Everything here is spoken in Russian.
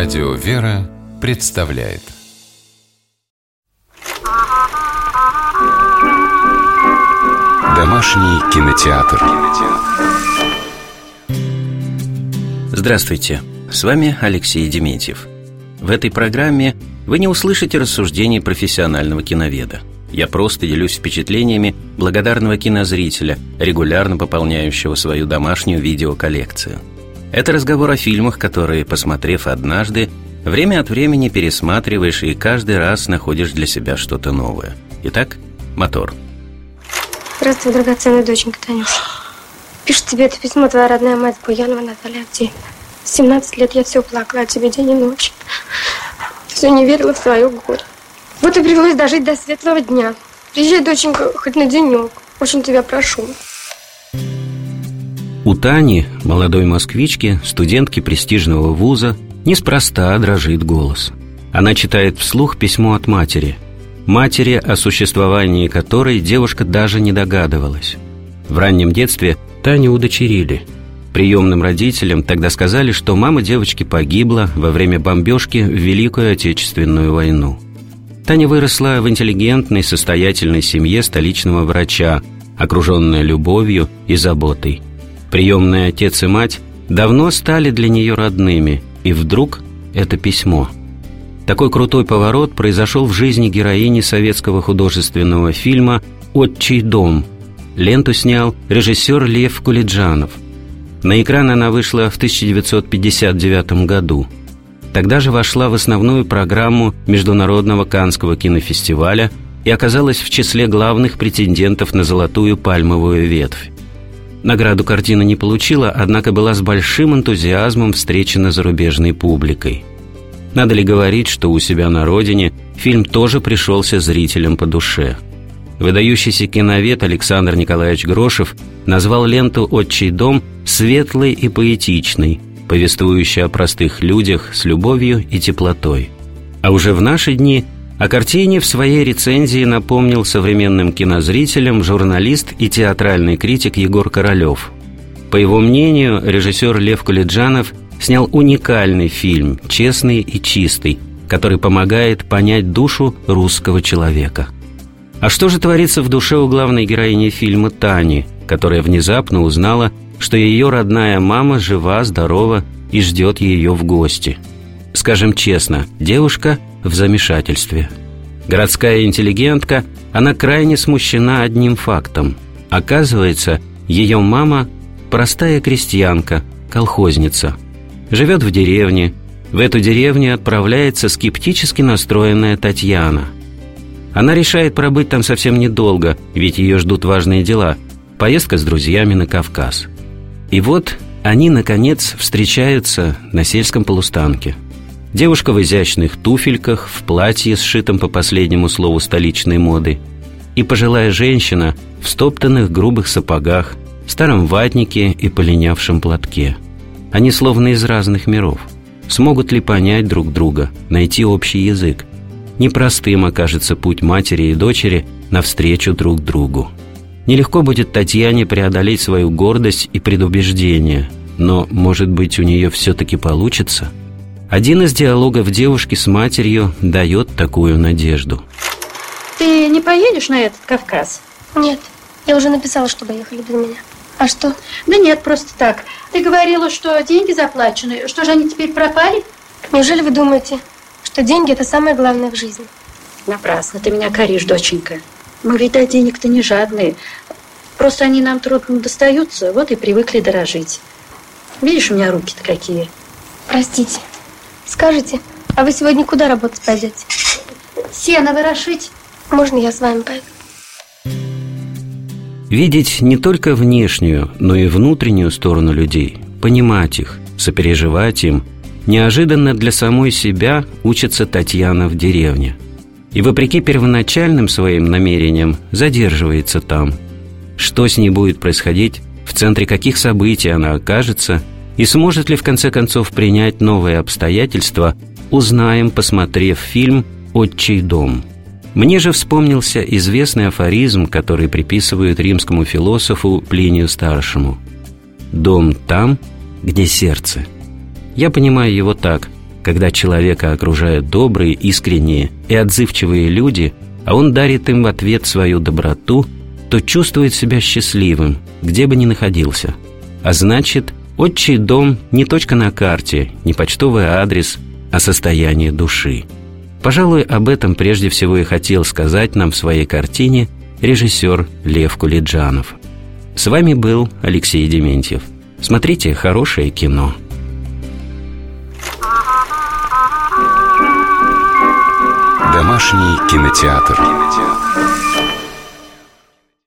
Радио «Вера» представляет Домашний кинотеатр. Здравствуйте, с вами Алексей Дементьев. В этой программе вы не услышите рассуждений профессионального киноведа. Я просто делюсь впечатлениями благодарного кинозрителя, регулярно пополняющего свою домашнюю видеоколлекцию. Это разговор о фильмах, которые, посмотрев однажды, время от времени пересматриваешь и каждый раз находишь для себя что-то новое. Итак, мотор. Здравствуй, драгоценная доченька Танюша. Пишет тебе это письмо твоя родная мать Буянова Наталья Авдеевна. 17 лет я все плакала о тебе день и ночь. Все не верила в свое горе. Вот и привелось дожить до светлого дня. Приезжай, доченька, хоть на денек. Очень тебя прошу. У Тани, молодой москвички, студентки престижного вуза, неспроста дрожит голос. Она читает вслух письмо от матери. Матери, о существовании которой девушка даже не догадывалась. В раннем детстве Таню удочерили. Приемным родителям тогда сказали, что мама девочки погибла во время бомбежки в Великую Отечественную войну. Таня выросла в интеллигентной, состоятельной семье столичного врача, окруженная любовью и заботой. Приемный отец и мать давно стали для нее родными, и вдруг это письмо. Такой крутой поворот произошел в жизни героини советского художественного фильма «Отчий дом». Ленту снял режиссер Лев Кулиджанов. На экран она вышла в 1959 году. Тогда же вошла в основную программу Международного Каннского кинофестиваля и оказалась в числе главных претендентов на золотую пальмовую ветвь. Награду картина не получила, однако была с большим энтузиазмом встречена зарубежной публикой. Надо ли говорить, что у себя на родине фильм тоже пришелся зрителям по душе? Выдающийся киновед Александр Николаевич Грошев назвал ленту «Отчий дом» светлой и поэтичной, повествующей о простых людях с любовью и теплотой. А уже в наши дни о картине в своей рецензии напомнил современным кинозрителям журналист и театральный критик Егор Королев. По его мнению, режиссер Лев Кулиджанов снял уникальный фильм, честный и чистый, который помогает понять душу русского человека. А что же творится в душе у главной героини фильма Тани, которая внезапно узнала, что ее родная мама жива, здорова и ждет ее в гости? Скажем честно, девушка в замешательстве. Городская интеллигентка, она крайне смущена одним фактом. Оказывается, ее мама – простая крестьянка, колхозница. Живет в деревне. В эту деревню отправляется скептически настроенная Татьяна. Она решает пробыть там совсем недолго, ведь ее ждут важные дела – поездка с друзьями на Кавказ. И вот они, наконец, встречаются на сельском полустанке. Девушка в изящных туфельках, в платье, сшитом по последнему слову столичной моды, и пожилая женщина в стоптанных грубых сапогах, старом ватнике и полинявшем платке. Они словно из разных миров. Смогут ли понять друг друга, найти общий язык? Непростым окажется путь матери и дочери навстречу друг другу. Нелегко будет Татьяне преодолеть свою гордость и предубеждение, но, может быть, у нее все-таки получится? Один из диалогов девушки с матерью дает такую надежду. Ты не поедешь на этот Кавказ? Нет, я уже написала, чтобы ехали без меня. А что? Да нет, просто так. Ты говорила, что деньги заплачены. Что же они теперь пропали? Неужели вы думаете, что деньги – это самое главное в жизни? Напрасно ты меня коришь, доченька. Мы ведь до денег-то не жадные. Просто они нам трудно достаются, вот и привыкли дорожить. Видишь, у меня руки-то какие. Простите. Скажите, а вы сегодня куда работать пойдете? Сено ворошить. Можно я с вами пойду? Видеть не только внешнюю, но и внутреннюю сторону людей, понимать их, сопереживать им, неожиданно для самой себя учится Татьяна в деревне. И вопреки первоначальным своим намерениям задерживается там. Что с ней будет происходить, в центре каких событий она окажется, и сможет ли в конце концов принять новые обстоятельства, узнаем, посмотрев фильм «Отчий дом». Мне же вспомнился известный афоризм, который приписывают римскому философу Плинию Старшему: «Дом там, где сердце». Я понимаю его так: когда человека окружают добрые, искренние и отзывчивые люди, а он дарит им в ответ свою доброту, то чувствует себя счастливым, где бы ни находился. А значит, отчий дом не точка на карте, не почтовый адрес, а состояние души. Пожалуй, об этом прежде всего и хотел сказать нам в своей картине режиссер Лев Кулиджанов. С вами был Алексей Дементьев. Смотрите хорошее кино. Домашний кинотеатр.